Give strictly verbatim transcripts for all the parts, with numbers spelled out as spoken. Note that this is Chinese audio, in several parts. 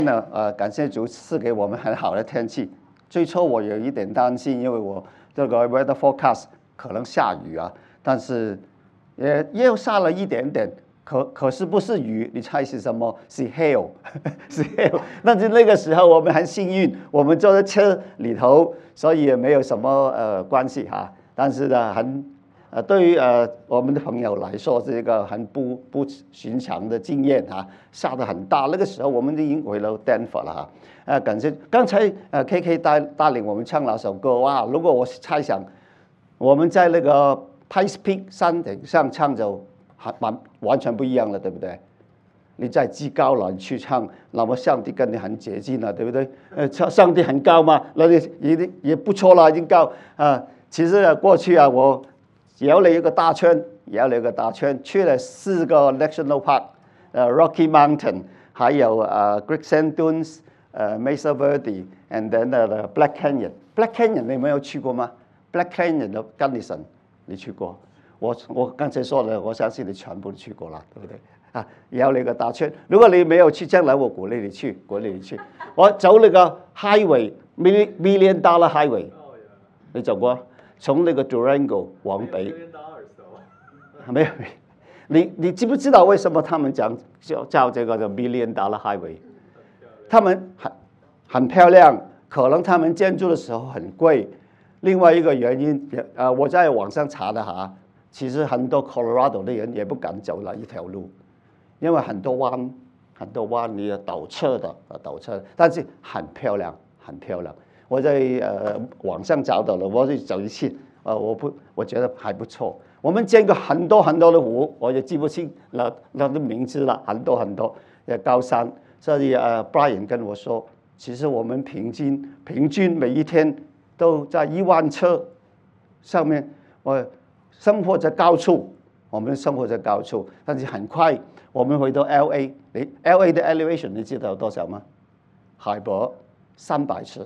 呢，呃，感谢主赐给我们很好的天气。最初我有一点担心，因为我这个 weather forecast 可能下雨啊，但是也又下了一点点，可可是不是雨，你猜是什么？是 hail， 是 hail。但是那个时候我们很幸运，我们坐在车里头，所以也没有什么呃关系哈、啊。但是呢，很。呃，对于呃我们的朋友来说，是一个很不不寻常的经验哈、啊，下得很大。那个时候我们已经回了 Denver 了哈、啊。呃，感谢刚才呃 K K 带带领我们唱那首歌哇！如果我猜想我们在那个 Pikes Peak 山顶上唱就还完完全不一样了，对不对？你在极高栏去唱，那么上帝跟你很接近了，对不对？呃，上帝很高嘛，那你也也不错了，已经高啊、呃。其实、啊、过去啊，我绕了一个大圈，绕了一个大圈，去了四个 national park， 呃 ，Rocky Mountain， 还有呃 Great Sand Dunes， 呃 Mesa Verde，and then the Black Canyon。Black Canyon 你没有去过吗 ？Black Canyon 的 Gunnison 你去过？我我刚才说了，我相信你全部去过了，对不对？啊，绕了一个大圈。如果你没有去，将来我鼓励你去，鼓励你去。我走那个 highway million dollar highway， 你走过？从那个 Durango 往北，没有，你你知不知道为什么他们讲叫叫这个叫 Million Dollar Highway？ 他们很很漂亮，可能他们建筑的时候很贵。另外一个原因，呃，我在网上查的哈，其实很多 Colorado 的人也不敢走那一条路，因为很多弯，很多弯你要倒车的，倒车，但是很漂亮，很漂亮。我在呃网上找到了，我去走一次，呃，我不，我觉得还不错。我们见过很多很多的湖，我也记不清那那的名字了，很多很多呃高山。所以呃 ，Brian 跟我说，其实我们平均平均每一天都在一万车上面，我生活在高处，我们生活在高处，但是很快我们回到 L A， 你 L A 的 elevation 你知道有多少吗？海拔三百尺。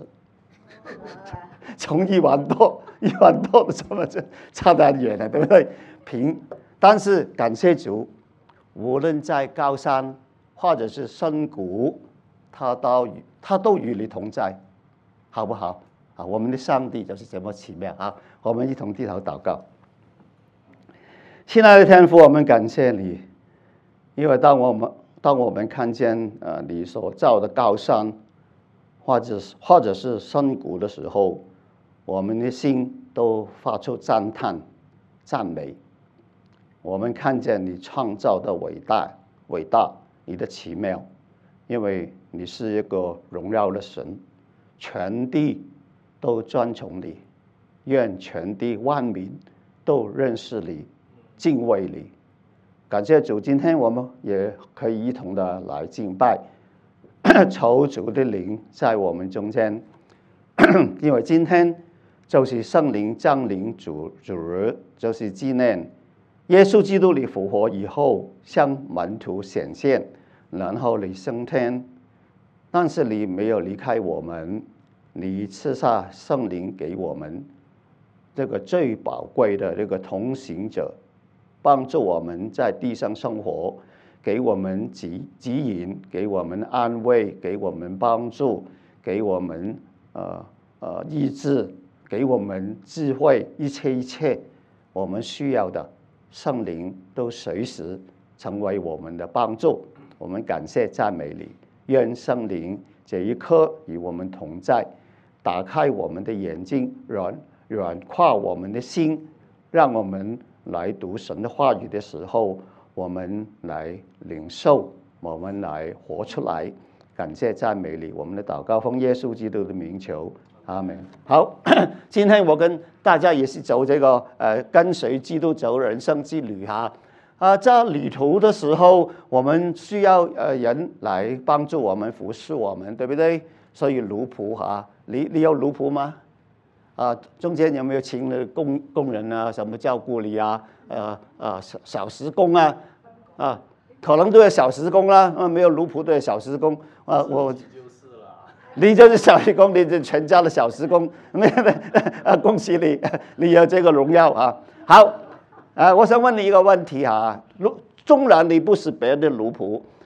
从一万多，一万多的什么差得很远了，对不对？平，但是感谢主，无论在高山或者是深谷，他都他都与你同在，好不好？啊，我们的上帝就是这么奇妙啊！我们一同低头祷告。亲爱的天父，我们感谢你，因为当我们当我们看见呃你所造的高山。或者或者是深谷的时候，我们的心都发出赞叹、赞美。我们看见你创造的伟大、伟大，你的奇妙，因为你是一个荣耀的神，全地都尊崇你，愿全地万民都认识你、敬畏你。感谢主，今天我们也可以一同的来敬拜。求主的灵在我们中间，因为今天就是圣灵降临主主日，就是纪念耶稣基督你复活以后向门徒显现，然后你升天，但是你没有离开我们，你赐下圣灵给我们，这个最宝贵的这个同行者，帮助我们在地上生活。给我们指指引，给我们安慰，给我们帮助，给我们呃呃医治，给我们智慧，一切一切我们需要的圣灵都随时成为我们的帮助。我们感谢赞美你，愿圣灵这一刻与我们同在，打开我们的眼睛，软软化我们的心，让我们来读神的话语的时候。我们来领受，我们来活出来，感谢赞美你，我们的祷告奉耶稣基督的名求，阿门。好，今天我跟大家也是走这个呃跟随基督走人生之旅哈。啊，在旅途的时候，我们需要呃人来帮助我们、服侍我们，对不对？所以奴仆哈，你你有奴仆吗？啊，中间有没有请了工工人啊？什么照顾你啊？呃呃，小小时工啊，啊，可能都有小时工啦，啊，没有奴仆都有小时工啊，我你就是小时工，你是全家的小时工，啊，恭喜你，你有这个荣耀啊！好，啊，我想问你一个问题啊，纵然你不是别人的奴仆，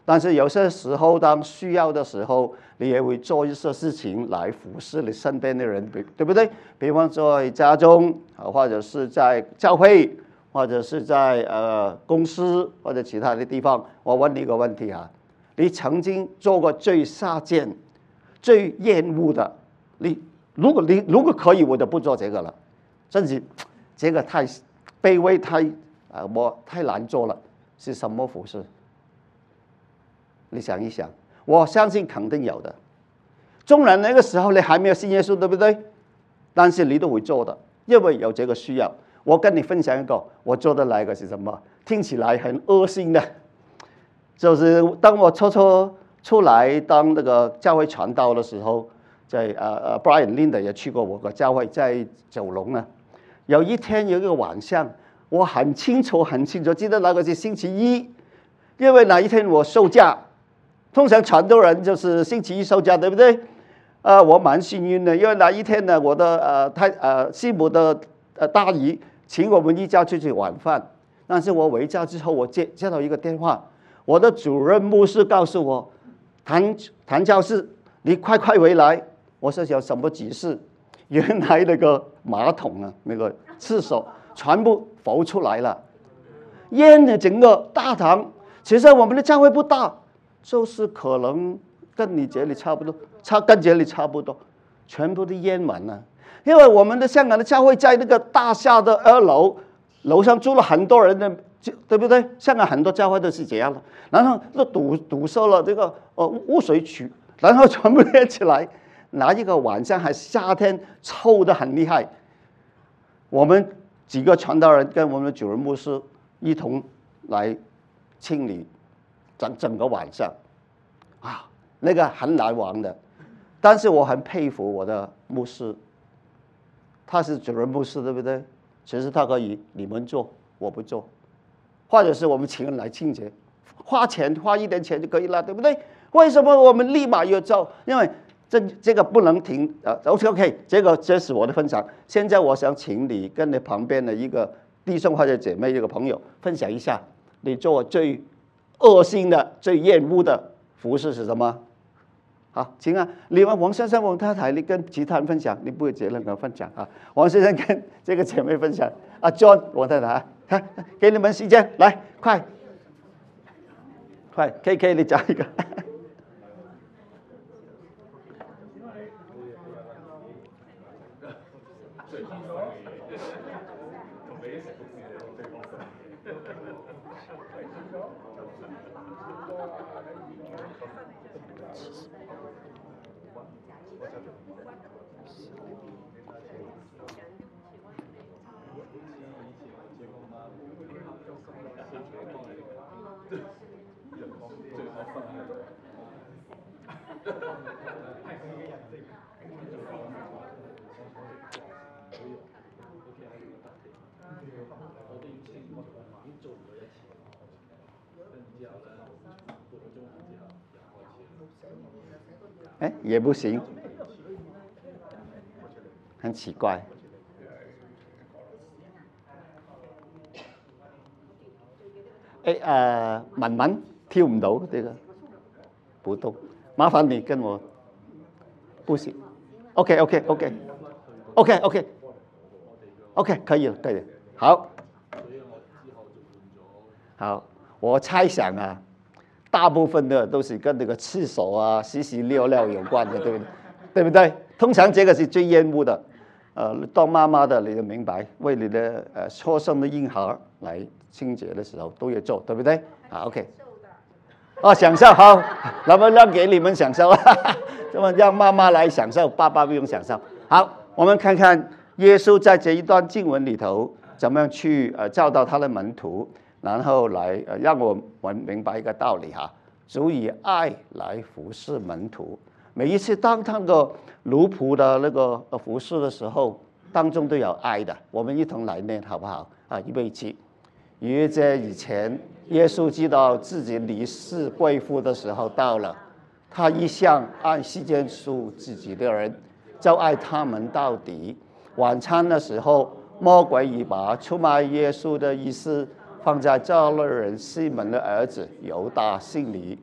但是有些时候当需要的时候，你也会做一些事情来服侍你身边的人，对不对？比方说在家中，或者是在教会，或者是在呃公司或者其他的地方。我问你一个问题啊，你曾经做过最下贱、最厌恶的？你如果你如果可以，我就不做这个了。甚至这个太卑微、太啊、呃、我太难做了，是什么服侍？你想一想，我相信肯定有的。纵然那个时候你还没有信耶稣，对不对？但是你都会做的，因为有这个需要。我跟你分享一个，我做的那个是什么？听起来很恶心的，就是当我初初出来当那个教会传道的时候，在呃呃 Brian Linda 也去过我个教会，在九龙呢。有一天有一个晚上，我很清楚很清楚记得那个是星期一，因为那一天我休假。通常传道人就是星期一休假，对不对？呃，我蛮幸运的，因为那一天呢，我的呃太呃师母的呃大姨请我们一家出去晚饭。但是我回家之后，我接接到一个电话，我的主任牧师告诉我，谭谭教士，你快快回来！我说有什么急事？原来那个马桶啊，那个厕所全部浮出来了，淹了整个大堂。其实我们的教会不大。就是可能跟你这里差不多，差跟这里差不多，全部都淹满了。因为我们的香港的教会在那个大厦的二楼，楼上住了很多人的，对不对？香港很多教会都是这样的，然后都堵堵塞了这个呃污水渠，然后全部淹起来。那一个晚上还夏天，臭得很厉害。我们几个传道人跟我们的主任牧师一同来清理。整整个晚上，啊，那个很难忘的。但是我很佩服我的牧师，他是主任牧师，对不对？其实他可以你们做，我不做，或者是我们请人来清洁，花钱花一点钱就可以了，对不对？为什么我们立马要做？因为这这个不能停啊。OK OK， 这个这是我的分享。现在我想请你跟你旁边的一个弟兄或者姐妹一个朋友分享一下，你做最恶心的、最厌恶的服饰是什么？好，请啊，另外王先生、王太太，你跟其他人分享，你不会结论跟分享啊。王先生跟这个姐妹分享，啊 ，John， 王太太，看，给你们时间，来，快，快 ，K K， 你讲一个。哎，也不行，很奇怪。哎啊，慢慢跳唔到这个，不动，麻烦你跟我，不行。OK OK OK OK OK OK， 可以了，可以了，好。好，我猜想啊。大部分的都是跟那个厕所啊、屎屎尿尿有关的，对不对？对不对？通常这个是最厌恶的。呃，当妈妈的你就明白，为你的呃出生的婴孩来清洁的时候都要做，对不对？啊 ，OK。哦，享受好，那么让给你们享受，那么让妈妈来享受，爸爸不用享受。好，我们看看耶稣在这一段经文里头怎么样去呃教导他的门徒。然后来呃让我们明白一个道理哈，主以爱来服侍门徒。每一次当那个奴仆的那个服侍的时候，当中都有爱的。我们一同来念好不好？啊，预备起。逾越节以前，耶稣知道自己离世归父的时候到了，他一向按时间属自己的人，就爱他们到底。晚餐的时候，魔鬼已把出卖耶稣的意思放在造了人西门的儿子犹大心里，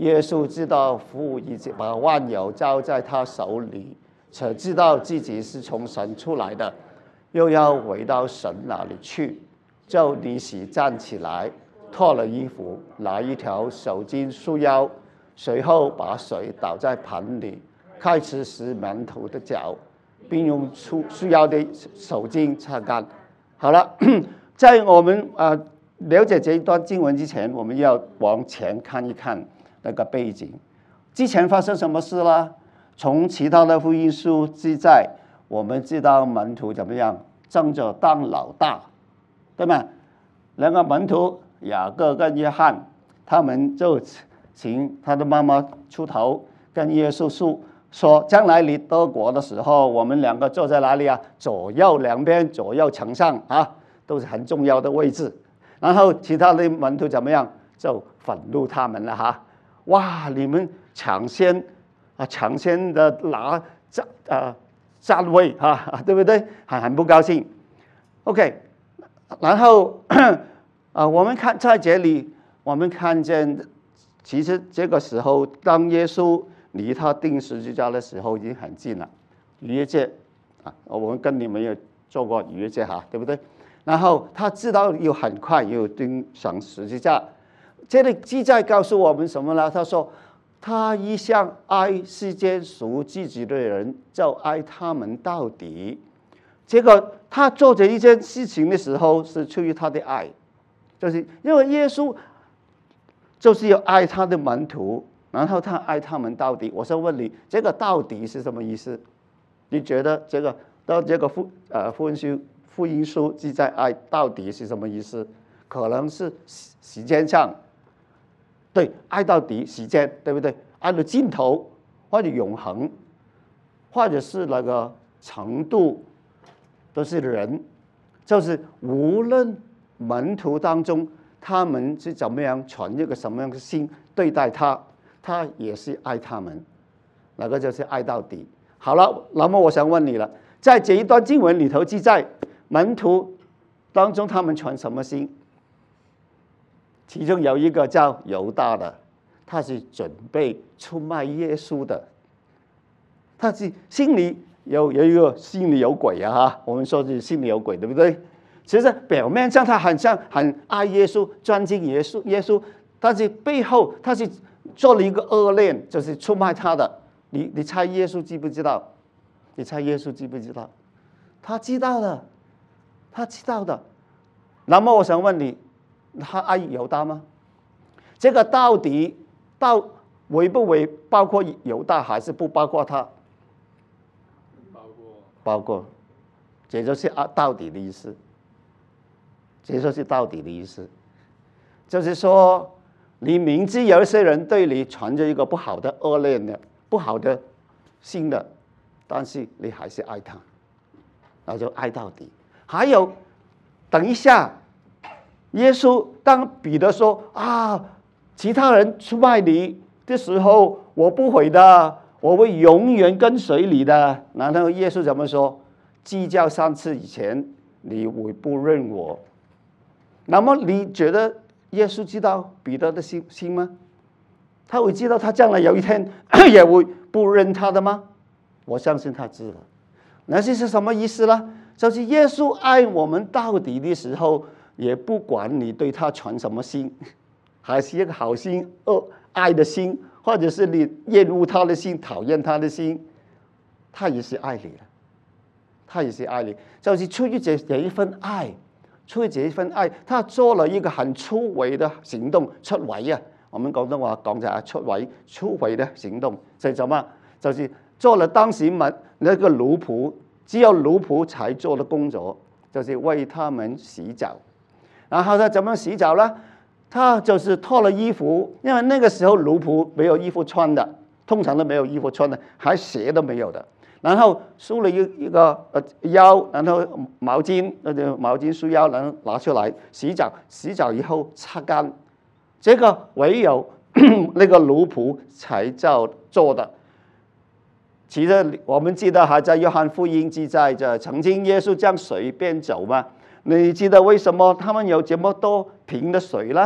耶稣知道父已经把万有交在他手里，且知道自己是从神出来的，又要回到神那里去，就立时站起来，脱了衣服，拿一条手巾束腰，随后把水倒在盆里，开始洗门徒的脚，并用束束腰的手巾擦干。好了，在我们啊、呃、了解这一段经文之前，我们要往前看一看那个背景。之前发生什么事了？从其他的福音书记载，我们知道门徒怎么样争着当老大，对吗？两个门徒雅各跟约翰，他们就请他的妈妈出头，跟耶稣说，将来你得国的时候，我们两个坐在哪里啊？左右两边，左右丞相啊，都是很重要的位置。然后其他的门徒怎么样？就愤怒他们了哈！哇，你们抢先啊，抢先的拿站啊站位啊，对不对？很很不高兴。OK， 然后啊，我们看在这里，我们看见，其实这个时候，当耶稣离他钉十字架的时候，已经很近了。逾越节啊，我们跟你们有做过逾越节哈，对不对？然后他知道又很快又钉上十字架。这里记载告诉我们什么呢？他说，他一向爱世间属自己的人，就爱他们到底。这个他做这一件事情的时候，是出于他的爱，就是因为耶稣就是要爱他的门徒，然后他爱他们到底。我想问你，这个到底是什么意思？你觉得这个到这个福呃福音书福音书记载爱到底是什么意思？可能是时间上，对，爱到底时间，对不对？爱到尽头，或者永恒，或者是那个程度，都是人，就是无论门徒当中他们是怎么样存一个什么样的心对待他，他也是爱他们，那个就是爱到底。好了，那么我想问你了，在这一段经文里头记载，门徒当中他们存什么心？其中有一个叫犹大的，他是准备出卖耶稣的，他是心里有有一个心里有鬼啊哈，我们说是心里有鬼，对不对？其实表面上他很像很爱耶稣，专敬耶稣耶稣，但是背后他是做了一个恶念，就是出卖他的。你你猜耶稣知不知道？你猜耶稣知不知道？他知道的，他知道的。那么我想问你，他爱犹大吗？这个到底到为不为包括犹大，还是不包括他？ 包括。 包括，这就是啊到底的意思。这就是到底的意思，就是说，你明知有一些人对你存着一个不好的恶念的、不好的心的，但是你还是爱他，那就爱到底。还有，等一下，耶稣当彼得说啊，其他人出卖你的时候，我不会的，我会永远跟随你的。然后耶稣怎么说？计较三次以前，你会不认我。那么你觉得耶稣知道彼得的心心吗？他会知道他将来有一天也会不认他的吗？我相信他知道。那这是什么意思呢？就是耶稣爱我们到底的时候，也不管你对他存什么心，还是一个好心、恶爱的心，或者是你厌恶他的心、讨厌他的心，他也是爱你的，他也是爱你，就是出于这这一份爱。出于这一份爱，他做了一个很出位的行動，出位啊！我們廣東話講就係出位、出位的行動，就怎麼？就是做了當時民那個奴僕，只有奴僕才做的工作，就是為他們洗澡。然後他怎麼洗澡呢？他就是脱了衣服，因為那個時候奴僕沒有衣服穿的，通常都沒有衣服穿的，還鞋都沒有的。然後梳了一一個呃腰，然後毛巾，那就毛巾梳腰，然後拿出來洗澡，洗澡以後擦乾。這個唯有那個奴僕才叫做的。其實我們記得還在約翰福音記載着，曾經耶穌將水變酒嘛。你記得為什麼他們有這麼多瓶的水呢？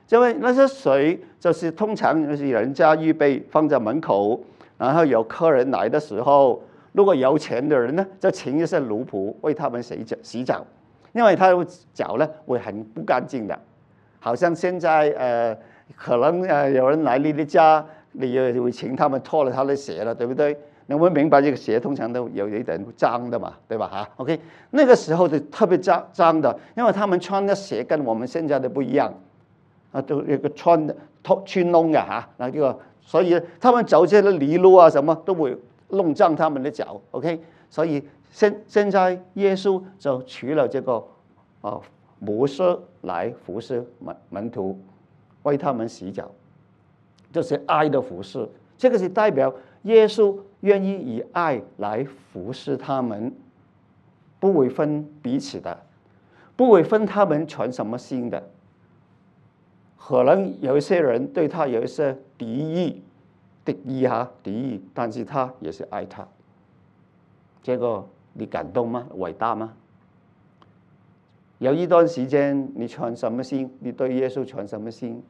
因为那些水就是通常就是人家预备放在门口，然后有客人来的时候，如果有钱的人呢，就请一些奴仆为他们洗脚洗澡，因为他的脚呢会很不干净的。好像现在呃，可能呃有人来你的家，你也会请他们脱了他的鞋了，对不对？你们明白这个鞋通常都有一点脏的嘛，对吧？哈 ，OK， 那个时候就特别脏脏的，因为他们穿的鞋跟我们现在的不一样，啊，都有个穿的穿窿的哈，那个所以他们走这些泥路啊什么都会弄脏他们的脚 ，OK， 所以现现在耶稣就取了这个啊模式来服侍门门徒，为他们洗脚，这是爱的服侍，这个是代表耶稣愿意以爱来服侍他们，不会分彼此的，不会分他们传什么信的。可能有一些人对他有一些敌意，敌意哈，敌意，但是他也是爱他。这个你感动吗？伟大吗？有一段时间你传什么信？你对耶稣传什么信？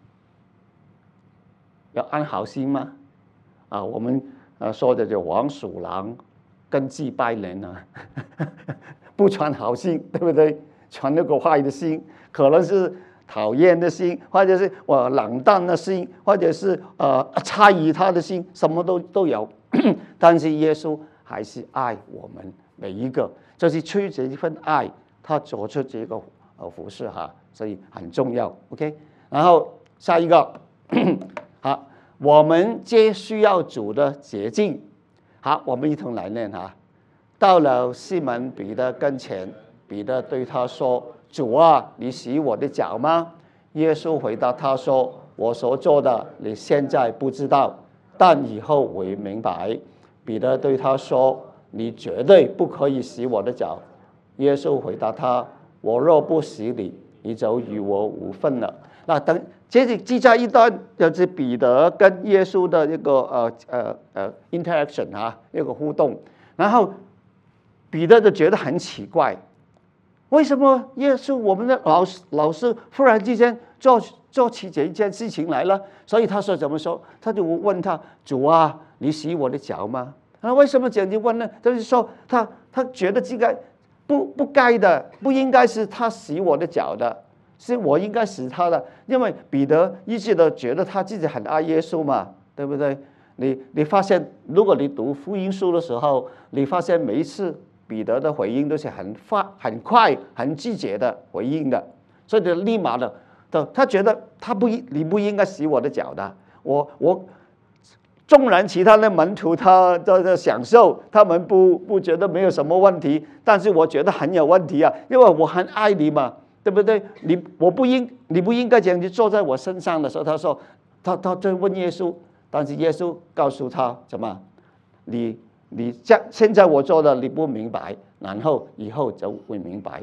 要安好心吗？啊，我们呃说的就黄鼠狼跟祭拜人啊，不传好心，对不对？传那个坏的心，可能是讨厌的心，或者是我冷淡的心，或者是呃猜疑他的心，什么都都有。但是耶稣还是爱我们每一个，就是出于这一份爱，他做出这个呃服侍哈，所以很重要。OK， 然后下一个，好，我们皆需要主的洁净。好，我们一同来念哈。到了西门彼得跟前，彼得对他说：“主啊，你洗我的脚吗？”耶稣回答他说：“我所做的，你现在不知道，但以后会明白。”彼得对他说：“你绝对不可以洗我的脚。”耶稣回答他：“我若不洗你，你就与我无分了。”那等接着记在一段就是彼得跟耶稣的一个呃呃呃 interaction 啊，一个互动。然后彼得就觉得很奇怪，为什么耶稣我们的老师老师忽然之间做做起这一件事情来了？所以他说怎么说？他就问他：“主啊，你洗我的脚吗？”那为什么这样子问呢？就是说他他觉得这个不不该的，不应该是他洗我的脚的，是我应该洗他的。因为彼得一直都觉得他自己很爱耶稣嘛，对不对？你你发现，如果你读福音书的时候，你发现每一次彼得的回应都是很发、很快、很直接的回应的，所以就立马的，他觉得他不应，你不应该洗我的脚的。我我纵然其他的门徒他的享受，他们不不觉得没有什么问题，但是我觉得很有问题啊，因为我很爱你嘛，对不对？你我不应你不应该这样子坐在我身上的时候，他说他他就问耶稣，但是耶稣告诉他怎么，你你这现在我做的你不明白，然后以后就会明白。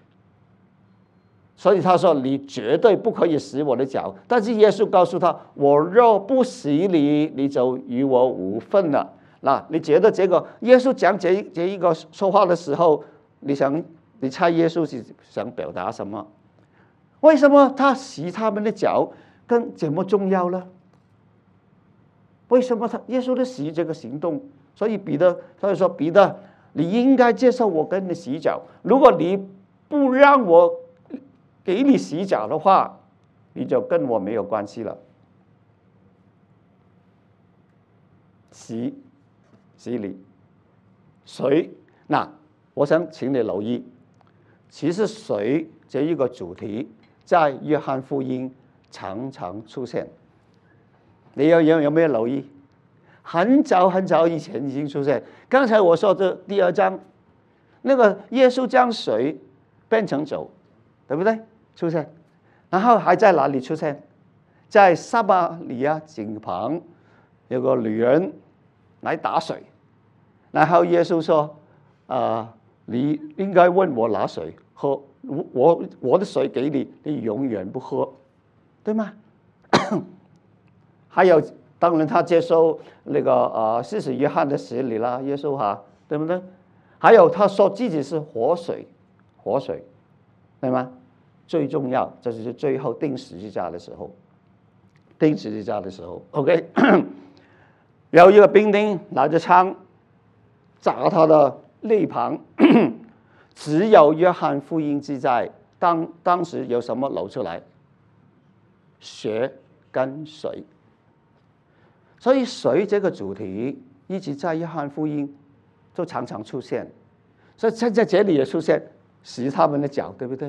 所以他说你绝对不可以洗我的脚，但是耶稣告诉他，我若不洗你，你就与我无分了。那你觉得这个耶稣讲这这一个说话的时候，你想你猜耶稣是想表达什么？为什么他洗他们的脚跟这么重要呢？为什么他耶稣的洗这个行动？所以彼得他就说，彼得，你应该接受我跟你洗脚，如果你不让我给你洗脚的话，你就跟我没有关系了。洗洗礼水，那我想请你留意，其实水这一个主题在约翰福音常常出现。你有有有没有留意？很早很早以前已经出现。刚才我说的第二章，那个耶稣将水变成酒，对不对？出现，然后还在哪里出现？在撒玛利亚井旁有个女人来打水，然后耶稣说：“啊、呃，你应该问我拿水喝，我我的水给你，你永远不喝，对吗？”还有，当然他接受那个呃，施洗约翰的洗礼啦，耶稣哈，对不对？还有他说自己是活水，活水，对吗？最重要就是最后钉十字架的时候钉十字架的时候 ，OK， 有一个兵丁拿着枪砸他的肋旁，只有约翰福音记载，当当时有什么流出来？血跟水。所以水这个主题一直在约翰福音都常常出现，所以现在这里也出现洗他们的脚，对不对？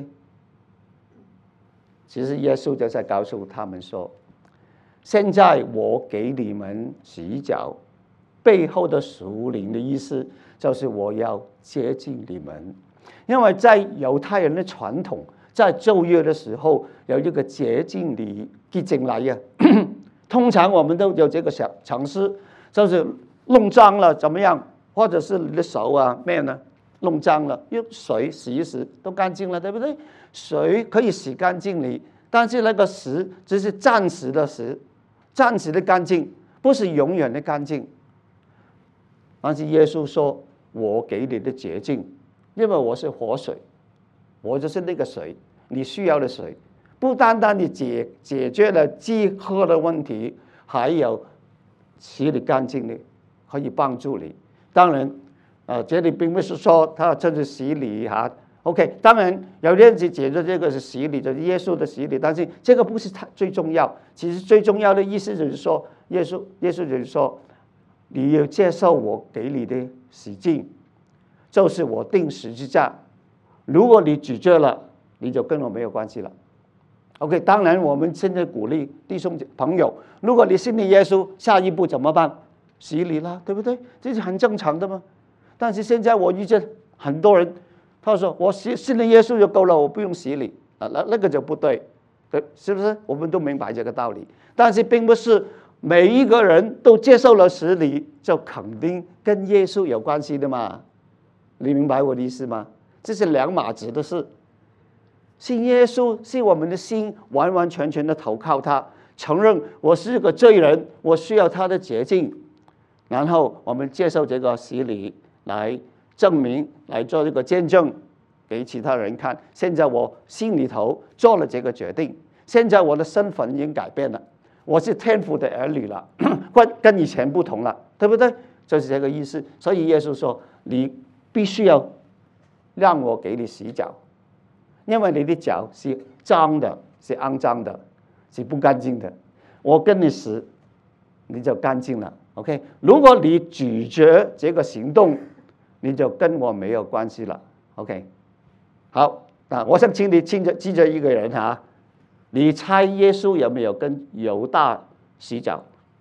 其实耶稣就在告诉他们说，现在我给你们洗脚，背后的属灵的意思就是我要接近你们，因为在犹太人的传统，在旧约的时候有一个洁净礼洁净礼啊，通常我们都有这个小常识，就是弄脏了怎么样，或者是你的手啊面呢弄脏了，用水洗一洗都干净了，对不对？水可以洗干净你，但是那个洗只是暂时的洗，暂时的干净，不是永远的干净。但是耶稣说，我给你的洁净，因为我是活水，我就是那个水，你需要的水，不单单你解解决了饥渴的问题，还有洗你干净的，可以帮助你。当然，呃，这里并不是说他就是洗礼哈。OK， 当然有人解决这个是洗礼，就是耶稣的洗礼，但是这个不是太最重要。其实最重要的意思就是说，耶稣耶稣就是说，你要接受我给你的洗净，就是我钉十字架。如果你拒绝了，你就跟我没有关系了。OK， 当然我们现在鼓励弟兄朋友，如果你信了耶稣，下一步怎么办？洗礼啦，对不对？这是很正常的嘛。但是现在我遇见很多人，他说我信信了耶稣就够了，我不用洗礼啊，那那个就不对，对，是不是？我们都明白这个道理，但是并不是每一个人都接受了洗礼，就肯定跟耶稣有关系的嘛。你明白我的意思吗？这是两码子的事。信耶稣是我们的心完完全全的投靠他，承认我是个罪人，我需要他的洁净，然后我们接受这个洗礼来证明，来做这个见证给其他人看。现在我心里头做了这个决定，现在我的身份已经改变了，我是天父的儿女了，跟跟以前不同了，对不对？就是这个意思。所以耶稣说，你必须要让我给你洗脚，因为你的脚是脏的，是肮脏的，是不干净的。我跟你洗，你就干净了。OK， 如果你拒绝这个行动，你就跟我没有关系了。OK， 好，那我想请你记着记着一个人哈，你猜耶稣有没有跟犹大洗脚？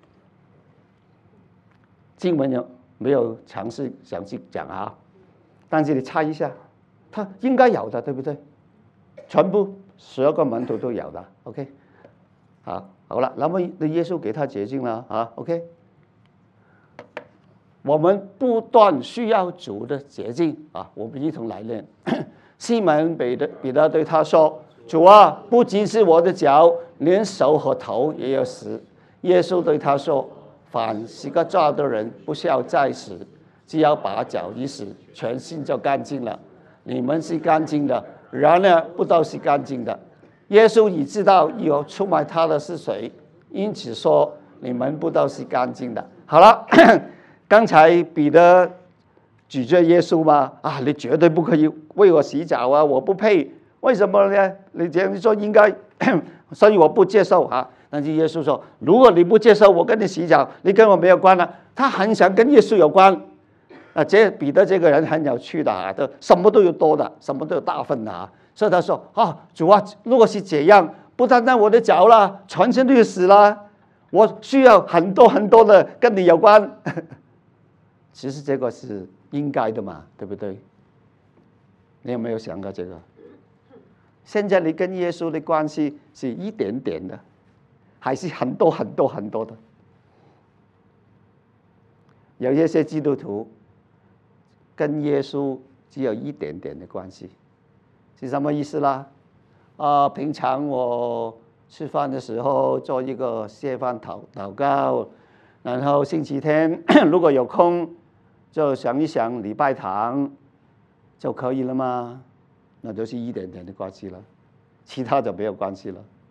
经文有没有尝试详细讲啊？但是你猜一下，他应该有的，对不对？全部十二个门徒都有的。OK， 好，好了，那么耶稣给他洁净了啊。OK。我们不断需要主的洁净啊！我们一同来念。西门彼得彼得对他说：“主啊，不仅是我的脚，连手和头也要洗。”耶稣对他说：“凡洗过澡的人，不需要再洗，只要把脚一洗，全身就干净了。你们是干净的，然而不都是干净的。”耶稣已知道有出卖他的是谁，因此说：“你们不都是干净的。”好了。刚才彼得拒绝耶稣吗？啊，你绝对不可以为我洗脚啊！我不配，为什么呢？你这样说应该，所以我不接受啊。但是耶稣说，如果你不接受我跟你洗脚，你跟我没有关了。他很想跟耶稣有关啊。这彼得这个人很有趣的啊，都什么都有多的，什么都有大份的啊。所以他说啊，主啊，如果是这样，不单单我的脚了，全身都要死了，我需要很多很多的跟你有关。其实这个是应该的嘛，对不对？你有没有想过这个？现在你跟耶稣的关系是一点点的，还是很多很多很多的？有一些基督徒跟耶稣只有一点点的关系，是什么意思啦？啊，平常我吃饭的时候做一个谢饭祷祷告，然后星期天如果有空，就想一想礼拜堂就可以了吗？那就是一点点的关系了，其他就没有关系了。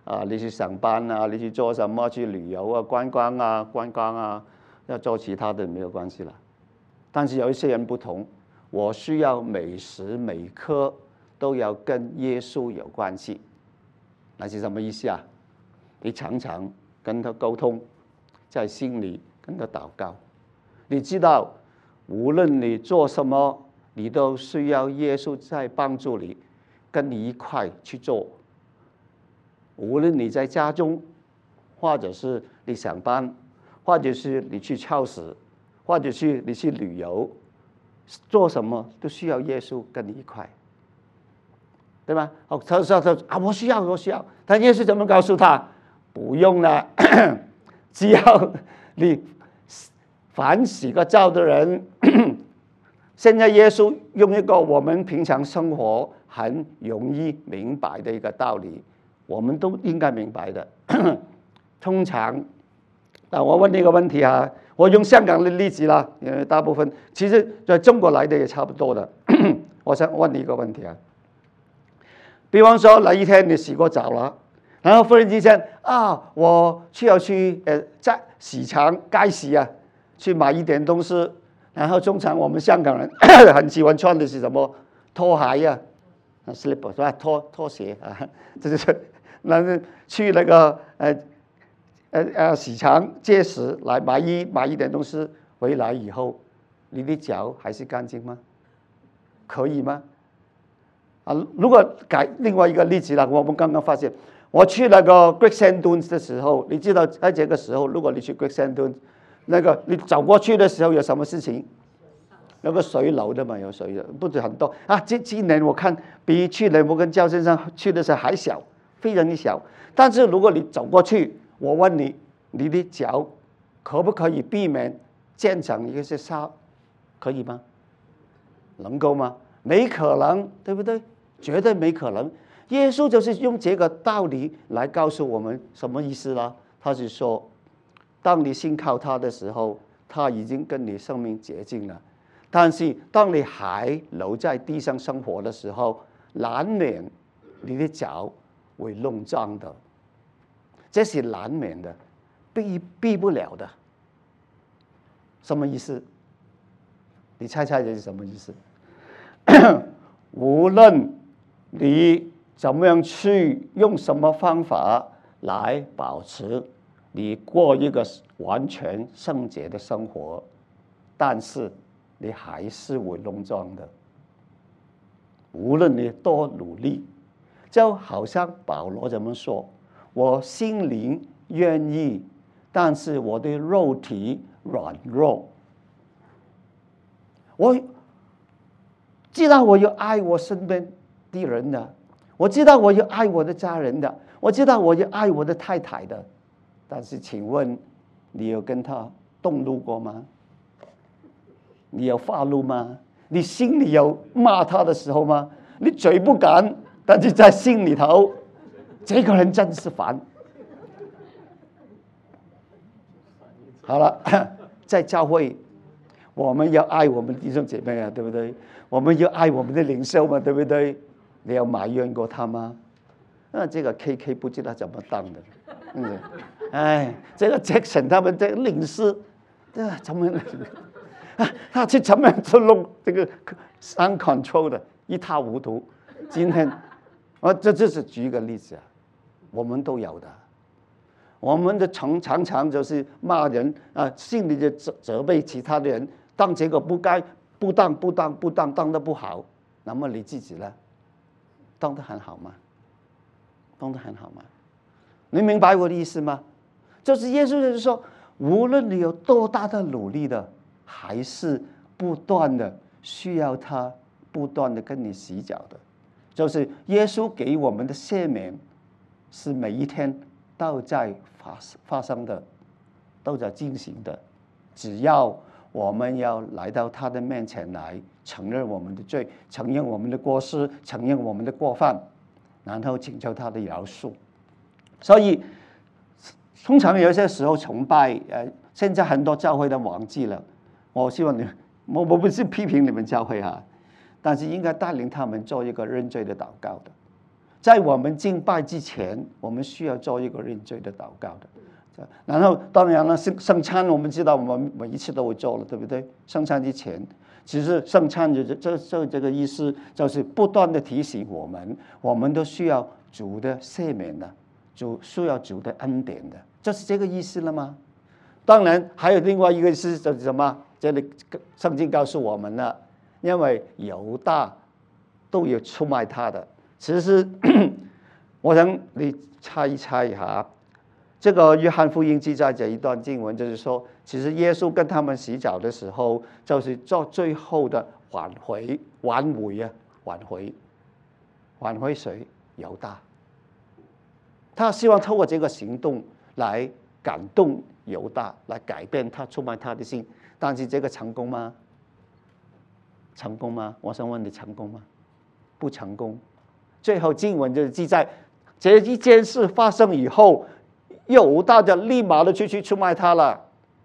啊，你去上班啊，你去做什么？去旅游啊，观光啊，观光啊，要做其他的没有关系了。但是有一些人不同，我需要每时每刻都要跟耶稣有关系。那是什么意思啊？你常常跟他沟通，在心里跟他祷告。你知道，无论你做什么，你都需要耶稣在帮助你，跟你一块去做。无论你在家中，或者是你上班，或者是你去超市，或者是你去旅游，做什么都需要耶稣跟你一块，对吗？哦，他说他啊，我需要，我需要。但耶稣怎么告诉他？不用了，只要你凡洗个澡的人。现在耶稣用一个我们平常生活很容易明白的一个道理。我们都应该明白的。通常，啊，我问你一个问题啊，我用香港的例子啦，因为大部分其实在中国来的也差不多的。我想问你一个问题啊，比方说那一天你洗过澡了，然后忽然之间啊，我需要去呃在市场街市啊去买一点东西，然后通常我们香港人很喜欢穿的是什么拖鞋啊。slipper 是吧？拖拖鞋啊，这就是那去那个呃呃呃市场街市来买一买一点东西，回来以后，你的脚还是干净吗？可以吗？啊，如果改另外一个例子了，我们刚刚发现，我去那个 Great Sandon 的时候，你知道在这个时候，如果你去 Great Sandon，那个你走过去的时候有什么事情？那个水流的嘛，有水的，不是很多啊。今今年我看比去年我跟焦先生去的时候还小，非常的小。但是如果你走过去，我问你，你的脚可不可以避免溅成一些沙？可以吗？能够吗？没可能，对不对？绝对没可能。耶稣就是用这个道理来告诉我们什么意思啦？他是说，当你信靠他的时候，他已经跟你生命洁净了。但是当你还留在地上生活的时候，难免你的脚会弄脏的，这是难免的，避避不了的。什么意思？你猜猜这是什么意思？无论你怎么样去用什么方法来保持你过一个完全圣洁的生活，但是你还是会弄脏的。无论你多努力，就好像保罗怎么说，我心灵愿意，但是我的肉体软弱。我知道我要爱我身边的人的，我知道我要爱我的家人的，我知道我要爱我的太太的，但是请问你有跟他动怒过吗？你有发怒吗？你心里有骂他的时候吗？你嘴不敢，但是在心里头，这个人真是烦。好了，在教会，我们要爱我们的弟兄姐妹啊，对不对？我们要爱我们的领袖嘛，对不对？你有埋怨过他吗？那这个 K K 不知道怎么当的，嗯，哎，这个 Jackson 他们这个领事，这怎么？他去怎么样去弄这个 uncontrol 的，一塌糊涂。今天，我这这是举一个例子啊，我们都有的。我们的常常常就是骂人啊，心里就责责备其他的人，当这个不该、不当、不当、不当，当得不好，那么你自己呢，当得很好吗？当得很好吗？你明白我的意思吗？就是耶稣就是说，无论你有多大的努力的。还是不断的需要他不断的跟你洗脚的，就是耶稣给我们的赦免是每一天都在发发生的，都在进行的。只要我们要来到他的面前来承认我们的罪，承认我们的过失，承认我们的过犯，然后请求他的饶恕。所以通常有些时候崇拜，呃，现在很多教会都忘记了。我希望你，我我不是批评你们教会啊，但是应该带领他们做一个认罪的祷告的。 在我们敬拜之前，我们需要做一个认罪的祷告的。然后当然了，圣圣餐我们知道，我们每一次都会做了，对不对？圣餐之前，其实圣餐这这这这个意思就是不断的提醒我们，我们都需要主的赦免的，主需要主的恩典的，就是这个意思了吗？当然还有另外一个意思就是什么？这里圣经告诉我们了，因为犹大都有出卖他的。其实我想你猜一猜哈，这个约翰福音记载这一段经文，就是说，其实耶稣跟他们洗澡的时候，就是做最后的挽回、挽回啊，挽回，挽回谁？犹大。他希望透过这个行动来感动犹大，来改变他出卖他的心。但是这个成功吗？成功吗？我想问你，成功吗？不成功。最后经文就记载，这一件事发生以后，犹大就立马的就去出卖他了。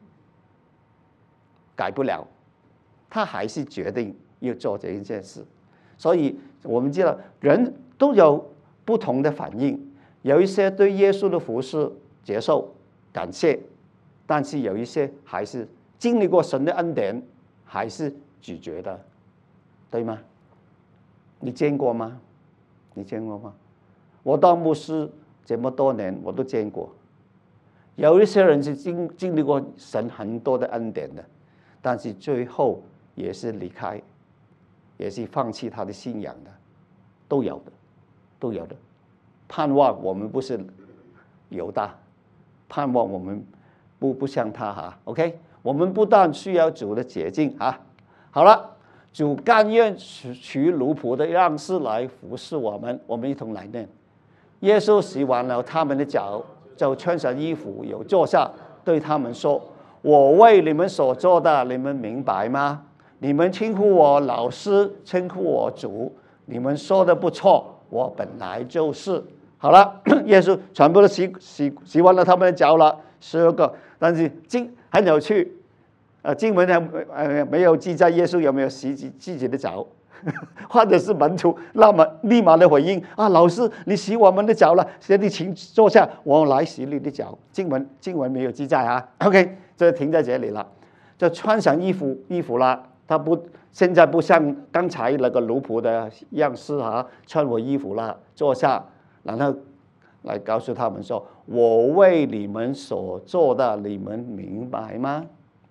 改不了，他还是决定要做这一件事。所以我们知道，人都有不同的反应，有一些对耶稣的服事接受、感谢，但是有一些还是经历过神的恩典，还是拒绝的，对吗？你见过吗？你见过吗？我当牧师这么多年，我都见过。有一些人是经经历过神很多的恩典的，但是最后也是离开，也是放弃他的信仰的，都有的，都有的。盼望我们不是犹大，盼望我们不不像他哈 ，OK。我们不但需要主的洁净啊，好了，主甘愿取奴仆的样式来服侍我们，我们一同来念。耶稣洗完了他们的脚，就穿上衣服，又坐下，对他们说：“我为你们所做的，你们明白吗？你们称呼我老师，称呼我主，你们说的不错，我本来就是。”好了，耶稣全部都洗洗洗完了他们的脚了，十二个，但是经很有趣，呃，经文呃没有记载耶稣有没有洗自己的脚，或者是门徒那么立马的回应啊，老师你洗我们的脚了，现在请坐下，我来洗你的脚。经文经文没有记载啊 ，OK， 就停在这里了，就穿上衣服衣服了，他不现在不像刚才那个奴仆的样式啊，穿我衣服了，坐下。然后来告诉他们说：“我为你们所做的，你们明白吗？”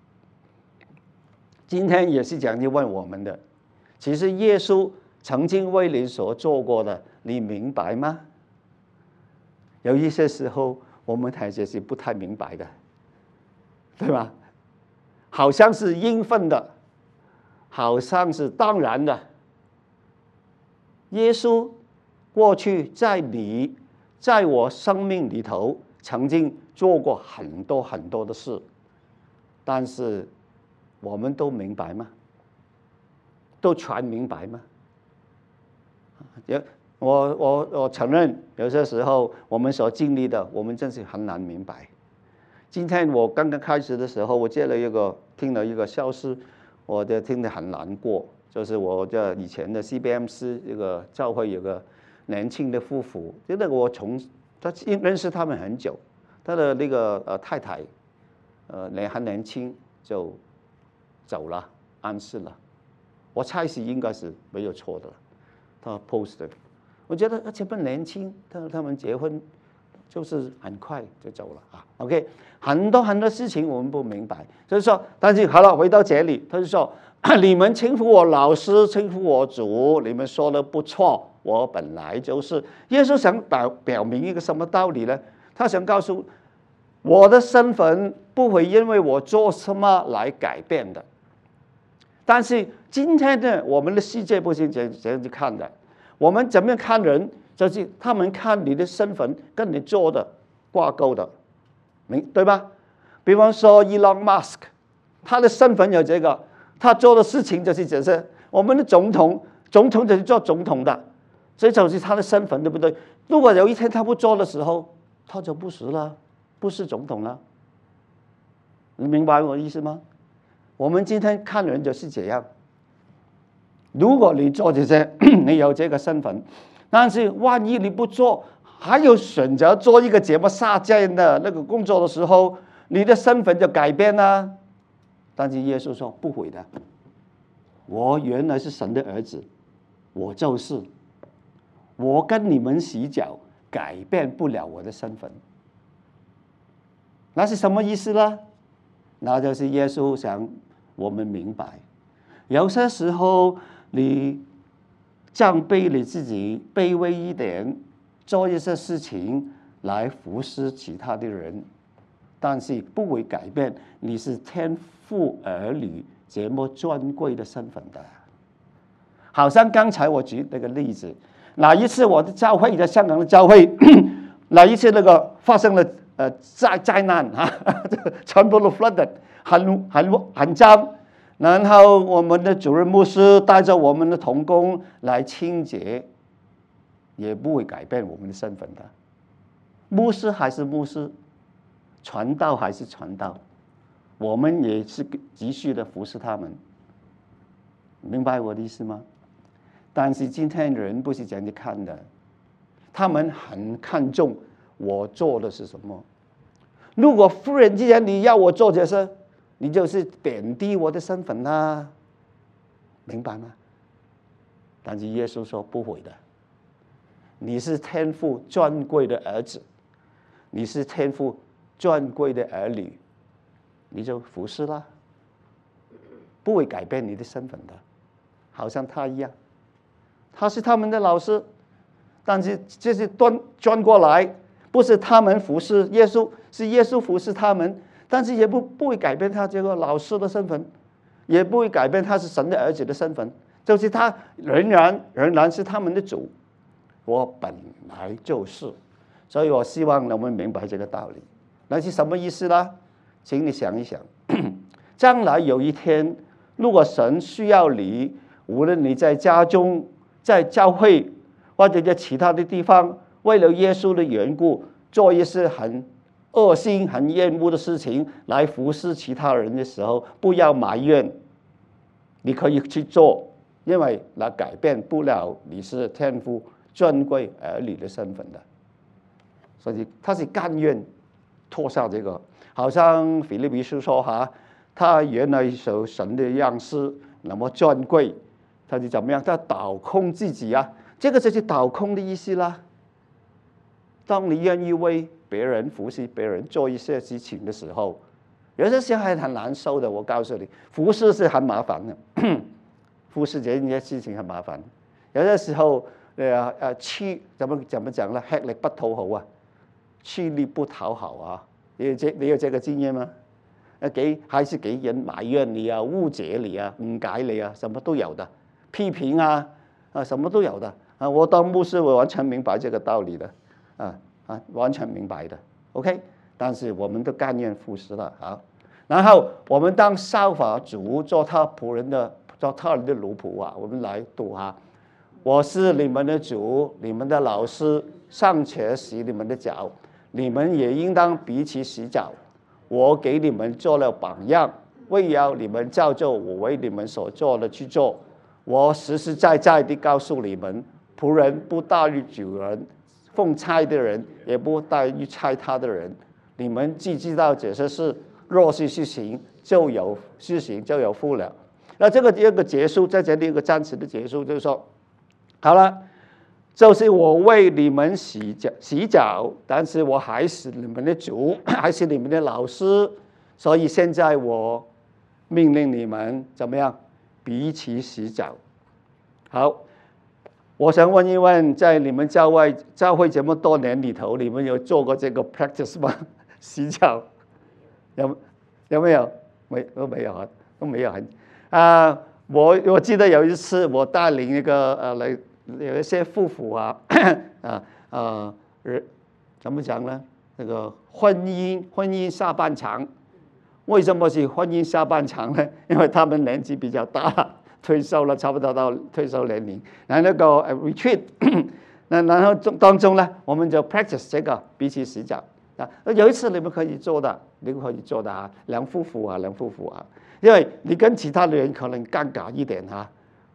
今天也是讲就问我们的，其实耶稣曾经为你所做过的，你明白吗？有一些时候我们还是不太明白的，对吧？好像是应分的，好像是当然的。耶稣过去在你在我生命里头曾经做过很多很多的事，但是我们都明白吗？都全明白吗？我我我承认，有些时候我们所经历的，我们真是很难明白。今天我刚刚开始的时候，我接了一个听了一个消息，我就听得很难过，就是我的以前的 C B M C 这个教会有个年轻的夫妇，真的我从他认识他们很久，他的那个呃太太，呃年很年轻就走了，安息了。我猜是应该是没有错的了。他 post 的，我觉得这么年轻，他他们结婚就是很快就走了啊。OK， 很多很多事情我们不明白，就是说，但是好了，回到这里，他就说。你们称呼我老师，称呼我主，你们说的不错，我本来就是。耶稣想表表明一个什么道理呢？他想告诉我的身份不会因为我做什么来改变的。但是今天呢，我们的世界不是这样子看的。我们怎么样看人，就是他们看你的身份跟你做的挂钩的，明对吧？比方说 Elon Musk， 他的身份有这个。他做的事情就是这些，我们的总统，总统就是做总统的，所以就是他的身份，对不对？如果有一天他不做的时候，他就不是了，不是总统了。你明白我的意思吗？我们今天看人就是这样。如果你做这些，你有这个身份， 但是万一你不做，还有选择做一个节目下降的那个工作的时候，你的身份就改变了。但是耶稣说不会的，我原来是神的儿子，我就是，我跟你们洗脚，改变不了我的身份。那是什么意思呢？那就是耶稣想我们明白，有些时候你降卑你自己，卑微一点，做一些事情来服侍其他的人，但是不会改变你是天父儿女这么尊贵的身份的。好像刚才我举那个例子，哪一次我的教会在香港的教会，哪一次那个发生了呃灾灾难啊，全部都 flooded， 很很很脏。然后我们的主任牧师带着我们的同工来清洁，也不会改变我们的身份的。牧师还是牧师，传道还是传道，我们也是继续的服侍他们。明白我的意思吗？但是今天人不是这样子看的，他们很看重我做的是什么。如果忽然之间你要我做这事，你就是贬低我的身份啦，明白吗？但是耶稣说不会的，你是天父尊贵的儿子，你是天父尊贵的儿女，你就服侍啦，不会改变你的身份的，好像他一样，他是他们的老师，但是这是端转过来，不是他们服侍耶稣，是耶稣服侍他们。但是也不不会改变他这个老师的身份，也不会改变他是神的儿子的身份，就是他仍然仍然是他们的主。我本来就是，所以我希望我们明白这个道理。那是什么意思呢？请你想一想，将来有一天，如果神需要你，无论你在家中、在教会或者在其他的地方，为了耶稣的缘故，做一些很恶心、很厌恶的事情来服侍其他人的时候，不要埋怨，你可以去做，因为那改变不了你是天父尊贵儿女的身份的。所以他是甘愿脱下这个，好像腓立比书说哈，他原来是神的样式，那么尊贵，他就怎么样？他倒空自己啊，这个就是倒空的意思啦。当你愿意为别人服侍别人做一些事情的时候，有些时候还很难受的。我告诉你，服侍是很麻烦的，服侍这些事情很麻烦。有些时候，呃呃，吃怎么怎么讲呢？吃力不討好啊，吃力不討好啊。你有這你有這個經驗嗎？啊，給還是給人埋怨你啊、誤解你啊、誤解你啊，什麼都有的，批評啊啊，什麼都有的啊。我當牧師，我完全明白這個道理的。啊啊，完全明白的 ，OK。但是我们都甘愿服侍了啊。然后我们当效法主，做他仆人的，做他人的奴仆啊。我们来读哈，我是你们的主，你们的老师，尚且洗你们的脚，你们也应当彼此洗脚。我给你们做了榜样，为要你们照着我为你们所做的去做。我实实在在地告诉你们，仆人不大于主人。奉差的人也不大于差他的人，你们既知道这些事，若是实行，就有实行就有福了。那这个一个结束，在这里一个暂时的结束，就是说，好了，就是我为你们洗脚洗脚，但是我还是你们的主，还是你们的老师，所以现在我命令你们怎么样，彼此洗脚。好。我想问一问，在你们教会教会这么多年里头，你们有做过这个 practice 吗？洗脚有有没有？没都没有啊，都没有。啊，我我记得有一次我带领一个呃来有一些夫妇啊啊啊人怎么讲呢？那个婚姻婚姻下半场，为什么是婚姻下半场呢？因为他们年纪比较大。退休了，差不多到退休年龄，然后那个 retreat， 那然后当中呢，我们就 practice 这个彼此洗脚啊。有一次你们可以做的，你们可以做的啊，两夫妇啊，两夫妇啊，因为你跟其他的人可能尴尬一点哈，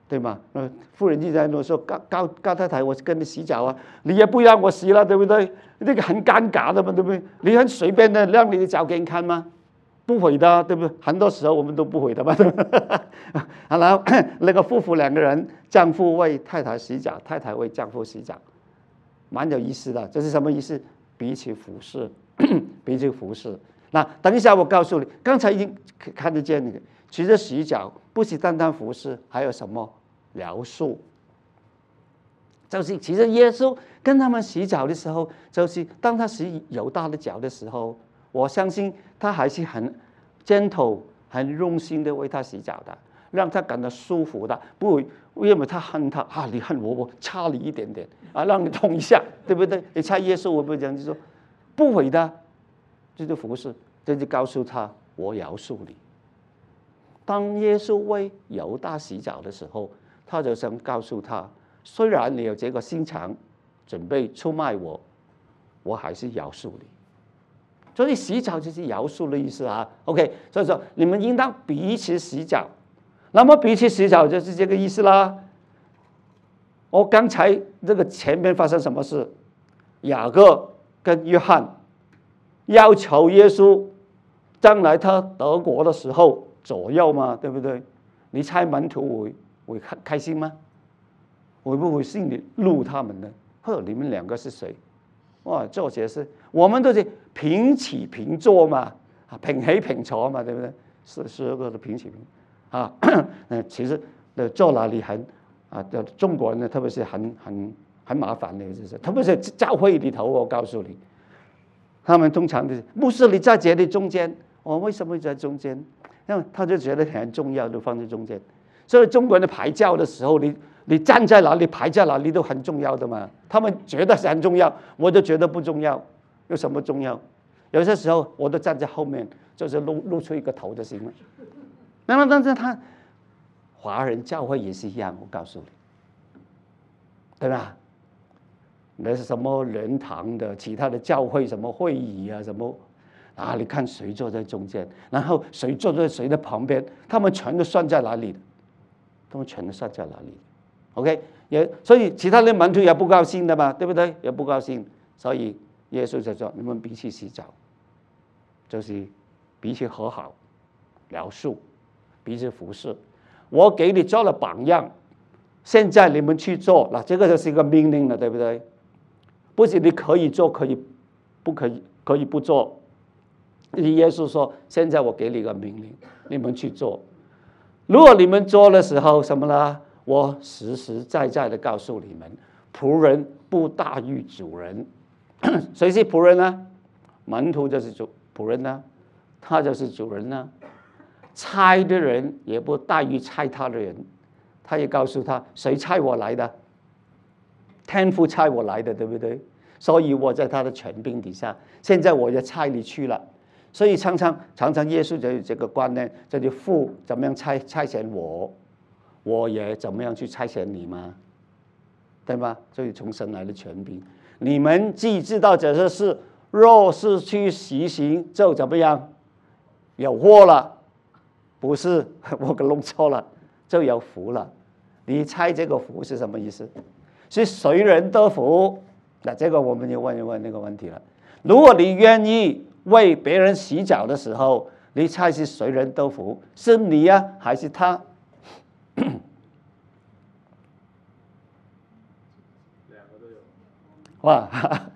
对吗？呃，妇人就在那说高高高太太，我跟你洗脚啊，你也不让我洗了，对不对？那个很尴尬的嘛，对不对？你很随便的让你的脚给人看吗？不会的，对不对？很多时候我们都不会的嘛，对不对？然后那个夫妇两个人，丈夫为太太洗脚，太太为丈夫洗脚，蛮有意思的。这是什么意思？彼此服侍，彼此服侍。那等一下我告诉你，刚才已经看得见那个，其实洗脚不是单单服侍，还有什么疗恕？就是其实耶稣跟他们洗脚的时候，就是当他洗犹大的脚的时候，我相信他还是很gentle、很用心的为他洗脚的，让他感到舒服的，不会因为他恨他啊，你恨我，我差你一点点啊，让你痛一下，对不对？你猜耶稣会不会这样子说？不会的，这就服侍，这就告诉他我饶恕你。当耶稣为犹大洗脚的时候，他就想告诉他，虽然你有这个心肠，准备出卖我，我还是饶恕你。所以洗脚就是饶恕的意思啊。OK， 所以说你们应当彼此洗脚。那么彼此洗脚就是这个意思啦。我刚才这个前面发生什么事？雅各跟约翰要求耶稣，将来他得国的时候左右嘛，对不对？你猜门徒会会开心吗？会不会心里怒他们呢？呵，你们两个是谁？哇，做些事，我们都是平起平坐嘛，啊，平起平坐嘛，对不对？是是个的平起平啊。嗯，其实的坐那里很啊，的中国人呢，特别是很很很麻烦的，就是特别是教会里头，我告诉你，他们通常就是牧师你在这里中间，我为什么在中间？因为他就觉得很重要，就放在中间。所以中国人的排教的时候，你你站在哪里排在哪里都很重要的嘛。他们觉得是很重要，我就觉得不重要。有什么重要？有些时候我都站在后面，就是露露出一个头就行了。那么但是他华人教会也是一样，我告诉你，对吧？那是什么人堂的，其他的教会什么会议啊，什么啊？你看谁坐在中间，然后谁坐在谁的旁边，他们全都算在哪里的？他们全都算在哪里的 ？OK， 也所以其他的门徒也不高兴的嘛，对不对？也不高兴，所以耶稣就说：你们彼此洗脚，就是彼此和好、饶恕、彼此服侍。我给你做了榜样，现在你们去做，那这个就是一个命令了，对不对？不是你可以做，可以不可以？可以不做。耶稣说：现在我给你一个命令，你们去做。如果你们做的时候什么呢？我实实在在的告诉你们，仆人不大于主人。谁是仆人呢？门徒就是主仆人呢，他就是主人呢。差的人也不大于差他的人。他也告诉他，谁差我来的？天父差我来的，对不对？所以我在他的权柄底下，现在我也差你去了。所以常常常常耶稣就有这个观念，就是父怎么样差差遣我，我也怎么样去差遣你嘛，对吗？所以从神来的权柄，你们既知道这些事，若是去实行，就怎么样？有祸了，不是我给弄错了，就有福了。你猜这个福是什么意思？是谁人得福？那这个我们就问一问那个问题了。如果你愿意为别人洗脚的时候，你猜是谁人得福？是你啊，还是他？ 两个都有。 哇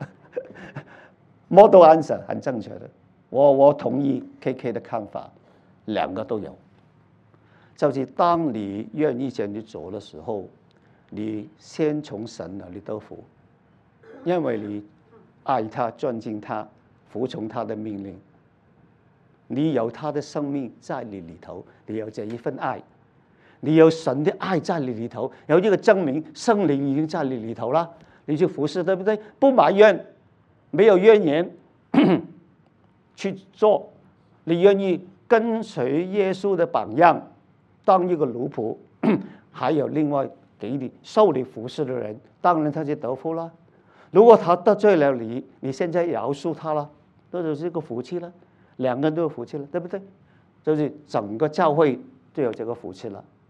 ，model answer 很正确的。我我同意 K K 的看法，两个都有。就是当你愿意这样去做的时候，你先从神那里得福，因为你爱他、尊敬他、服从他的命令，你有他的生命在你里头，你有这一份爱，你有神的爱在你里头，有一个证明圣灵已经在你里头了，你去服侍，对不对？不埋怨，没有怨言，去做，你愿意跟随耶稣的榜样，当一个奴仆，还有另外给你受你服侍的人，当然他就得福了。如果他得罪了你，你现在饶恕他了，这就是一个福气了，两个人都有福气了，对不对？就是整个教会都有这个福气了。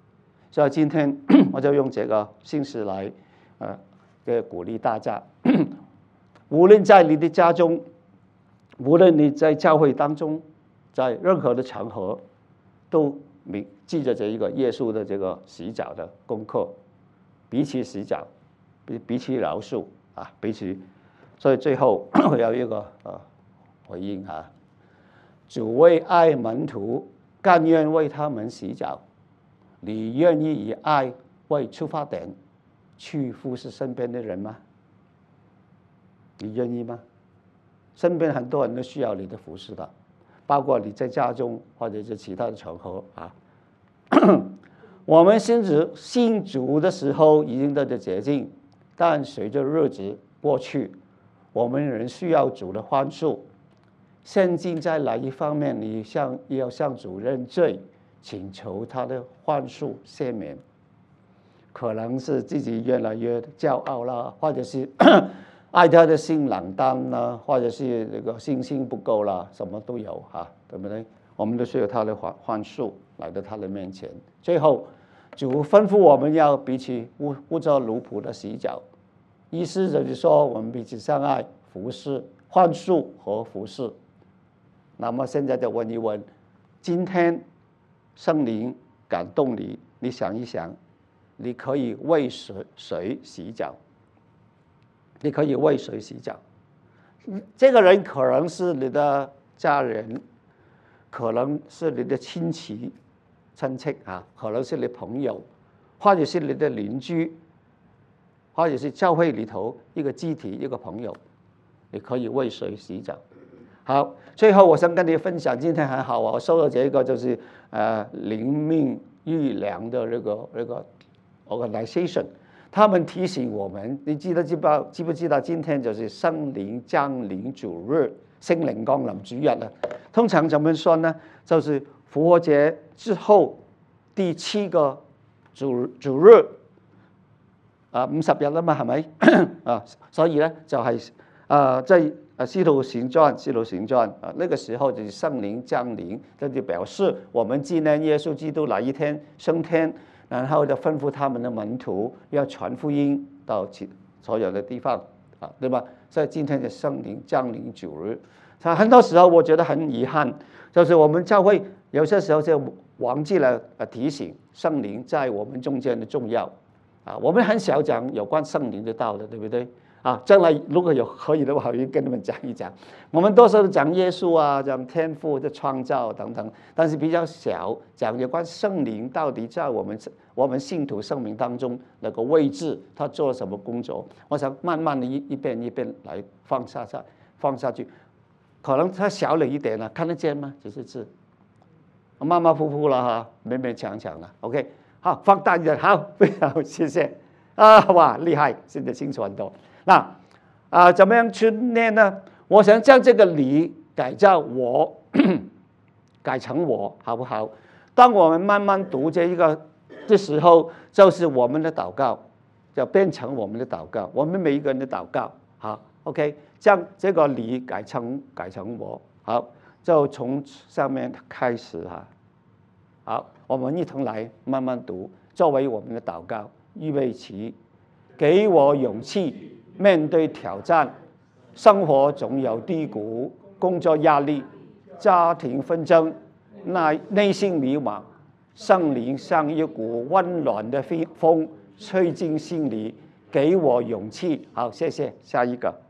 所以今天我就用这个信息来，呃，给鼓励大家，无论在你的家中，无论你在教会当中，在任何的场合，都铭记着这一个耶稣的这个洗脚的功课，彼此洗脚，彼彼此饶恕啊，彼此。所以最后我要一个呃回应啊，主为爱门徒，甘愿为他们洗脚，你愿意以爱为出发点去服侍身边的人吗？你愿意吗？身边很多人都需要你的服侍的，包括你在家中或者是其他的场合啊。我们信主信主的时候已经得到洁净，但随着日子过去，我们仍需要主的宽恕。现今在哪一方面你向要向主认罪，请求他的宽恕赦免？可能是自己越来越骄傲啦，或者是爱他的心冷淡啦，或者是这个信心不够啦，什么都有哈，对不对？我们都需要他的宽宽恕，来到他的面前。最后，主吩咐我们要彼此捂捂着奴仆的洗脚，意思就是说我们彼此相爱、服侍、宽恕和服侍。那么现在就问一问，今天圣灵感动你，你想一想，你可以为谁谁洗脚？你可以为谁洗脚？这个人可能是你的家人，可能是你的亲戚、亲戚啊，可能是你朋友，或者是你的邻居，或者是教会里头一个肢体、一个朋友，你可以为谁洗脚？好，最后我想跟你分享，今天很好，我收到这个就是呃灵命育良的这个这个 organization。他们提醒我们，你记得记不记不记得今天就是圣灵降临主日，圣灵降臨主日啊。通常怎麼說呢？就是復活節之後第七個主主日啊，五十日啦嘛，係咪啊？所以咧就係、是、啊，即係啊，使徒行傳，使徒行傳啊，那個時候就是聖靈降臨，這就表示我們紀念耶穌基督那一天升天。然後就吩咐他們的門徒要傳福音到所有的地方啊，對吧？所以今天的聖靈降臨主日，很多時候我覺得很遺憾，就是我們教會有些時候就忘記了提醒聖靈在我們中間的重要啊。我們很少講有關聖靈的道的，對不對？啊，將來如果有可以的話，我會跟你們講一講。我們多數都講耶穌啊，講天父的創造等等，但是比較少講有關聖靈到底在我們我們信徒生命當中那個位置，他做了什麼工作。我想慢慢的一一遍一遍來放下下放下去，可能它小了一點了，看得見嗎？這些字，馬馬虎虎了哈，勉勉強強了。OK， 好，放大一點，好，非常謝謝啊，哇，厲害，現在清楚很多。那啊，怎麼樣去念呢？我想將這個你改叫我，改成我，好不好？當我們慢慢讀這一個的時候，就是我們的禱告，就變成我們的禱告，我們每一個人的禱告。好 ，OK， 將這個你改成改成我，好，就從上面開始哈。好，我們一同來慢慢讀，作為我們的禱告，預備起，給我勇氣。面對挑戰，生活總有低谷，工作壓力，家庭紛爭，內內心迷茫，聖靈像一股溫暖的風吹進心裡，給我勇氣。好，謝謝。下一個，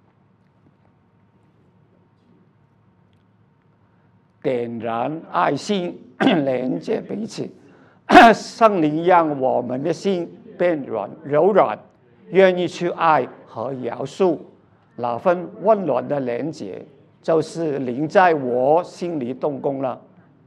點燃愛心，連接彼此。聖靈讓我們的心變軟柔軟，願意去愛和饒恕，那份溫暖的連結，就是靈在我心裡動工了。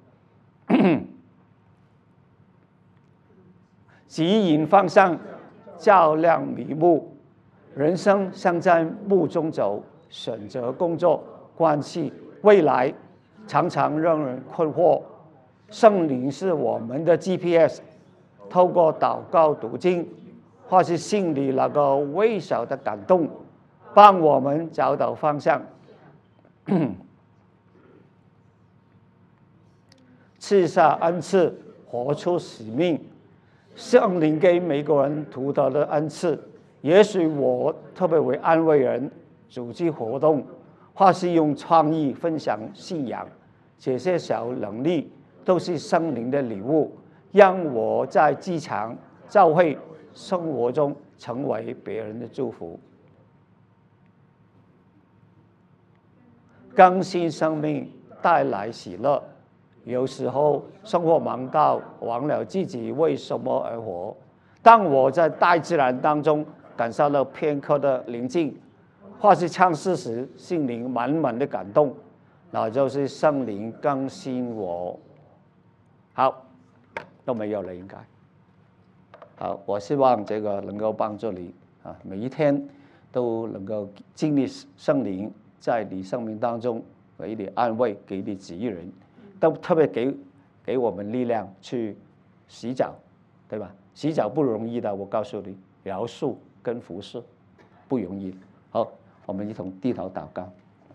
指引方向，照亮迷目，人生像在霧中走，選擇工作、關係、未來，常常讓人困惑。聖靈是我們的 G P S， 透過禱告讀經，或是心裡那個微小的感動，幫我們找到方向。賜下恩賜，活出使命， 圣灵给每个人独特的恩赐，也许我特别为安慰人、组织活动，或是用创意分享信仰，这些小能力都是圣灵的礼物，让我在机场、教会生活中成为别人的祝福。更新生命带来喜乐，有时候生活忙到忘了自己为什么而活。当我在大自然当中感受到片刻的宁静，或是唱诗时心灵满满的感动，那就是圣灵更新我。好，都没有了应该。好，我希望这个能够帮助你啊，每一天都能够经历圣灵在你生命当中给你安慰，给你指引人，都特别给给我们力量去洗脚，对吧？洗脚不容易的，我告诉你，饶恕跟服侍不容易。好，我们一同低头祷告。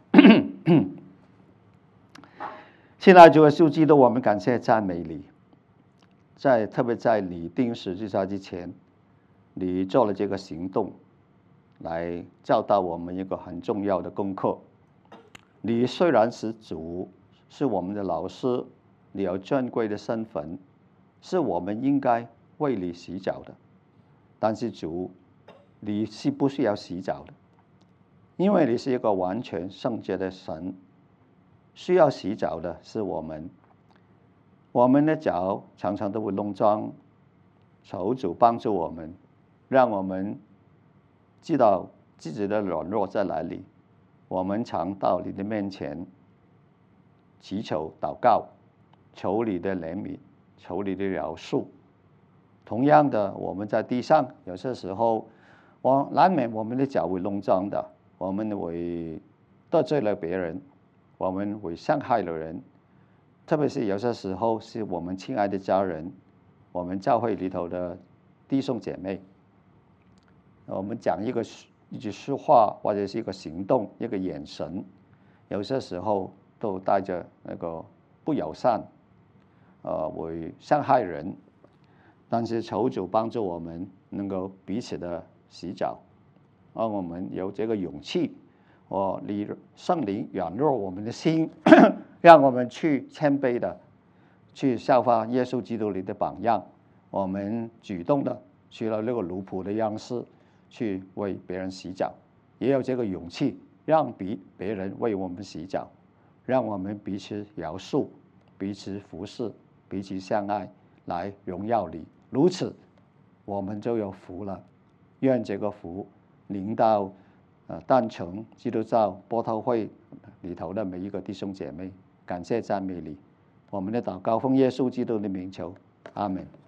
现在主耶稣基督，我们感谢赞美你，在特别在你钉十字架之前，你做了这个行动，来教导我们一个很重要的功课。你虽然是主，是我们的老师，你有尊贵的身份，是我们应该为你洗脚的。但是主，你是不需要洗脚的，因为你是一个完全圣洁的神。需要洗脚的是我们，我们的脚常常都会弄脏，求主帮助我们，让我们知道自己的软弱在哪里。我们常到你的面前祈求祷告，求你的怜悯，求你的饶恕。同样的，我们在地上有些时候，我难免我们的脚会弄脏的，我们会得罪了别人，我们会伤害了人，特别是有些时候是我们亲爱的家人，我们教会里头的弟兄姐妹，我们讲一个一句说话或者是一个行动，一个眼神，有些时候都带着那个不友善，呃，会伤害人。但是求主帮助我们能够彼此的洗脚，让我们有这个勇气。我你圣灵软弱我们的心，让我们去谦卑的去效法耶稣基督里的榜样。我们主动的去了那个奴仆的样式，去为别人洗脚，也有这个勇气，让别别人为我们洗脚，让我们彼此饶恕，彼此服侍，彼此相爱，来荣耀你。如此，我们就有福了。愿这个福临到呃诞城基督教波涛会里头的每一个弟兄姐妹。感谢赞美你，我们的祷告奉耶稣基督的名求，阿门。